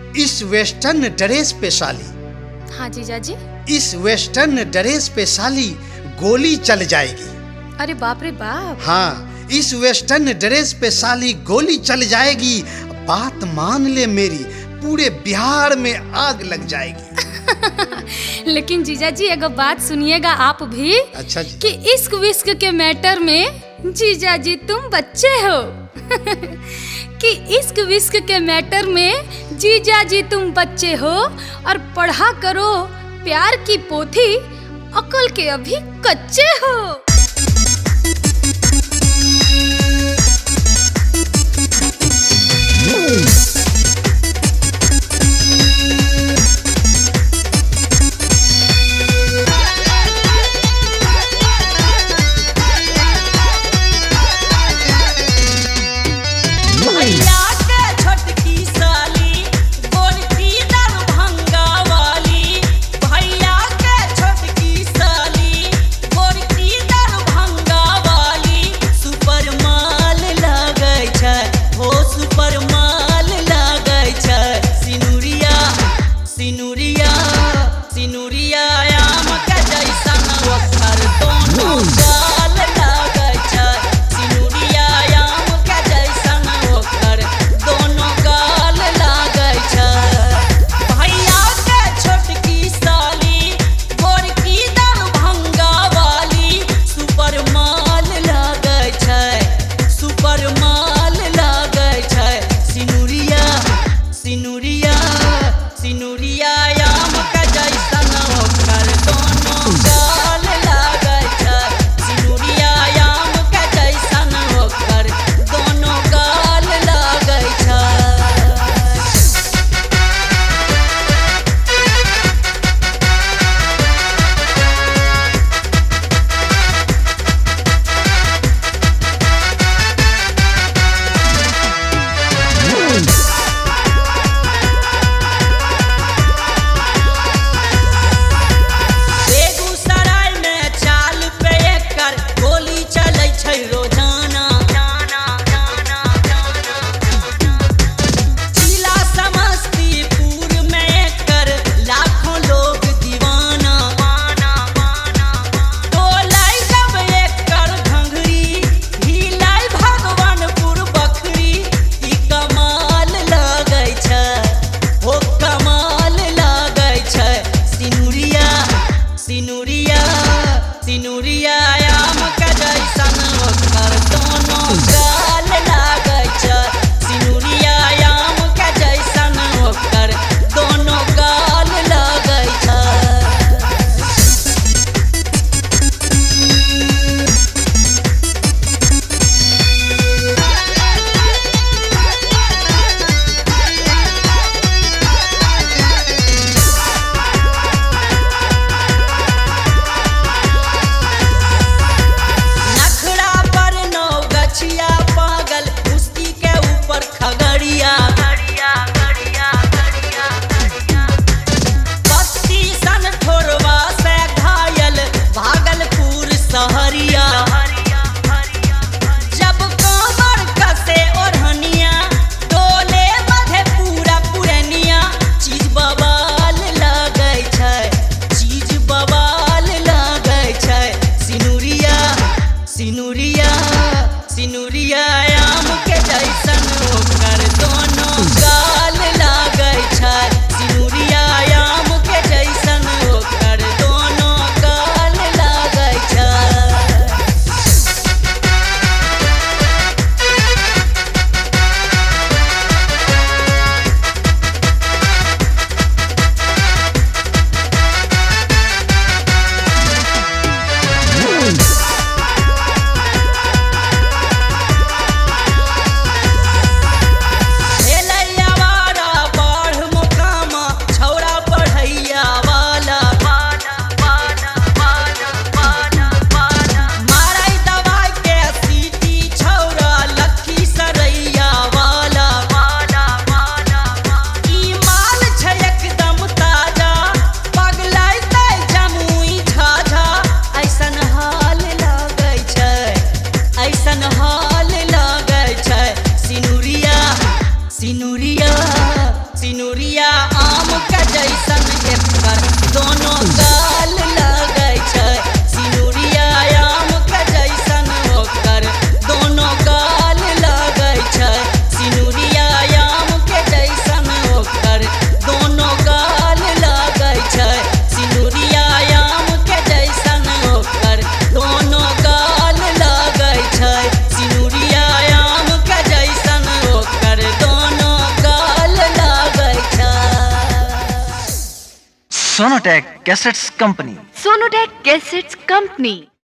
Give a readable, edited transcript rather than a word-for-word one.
इस western dress पे साली, हाँ जीजा जी। इस वेस्टर्न ड्रेस पे साली गोली चल जाएगी। अरे बाप रे बाप। हाँ, इस वेस्टर्न ड्रेस पे साली गोली चल जाएगी। बात मान ले मेरी, पूरे बिहार में आग लग जाएगी। लेकिन जीजा जी एगो बात सुनिएगा आप भी। अच्छा जी। कि इश्क विश्क के मैटर में जीजा जी तुम बच्चे हो। कि इश्क विश्क के मैटर में जीजा जी तुम बच्चे हो और पढ़ा करो प्यार की पोथी, अकल के अभी कच्चे हो। सिनुरिया गाल लागै छै सिनुरिया आम के जैसन ओकर दोनों गाल लागै छै सिनुरिया आम के जैसन ओकर दोनों गाल लागै छै सिनुरिया आम के जैसन ओकर दोनों गाल लागै छै सिनुरिया आम के जैसन ओकर दोनों गाल लागै छै। Sonotech Cassettes Company. Sonotech Cassettes Company.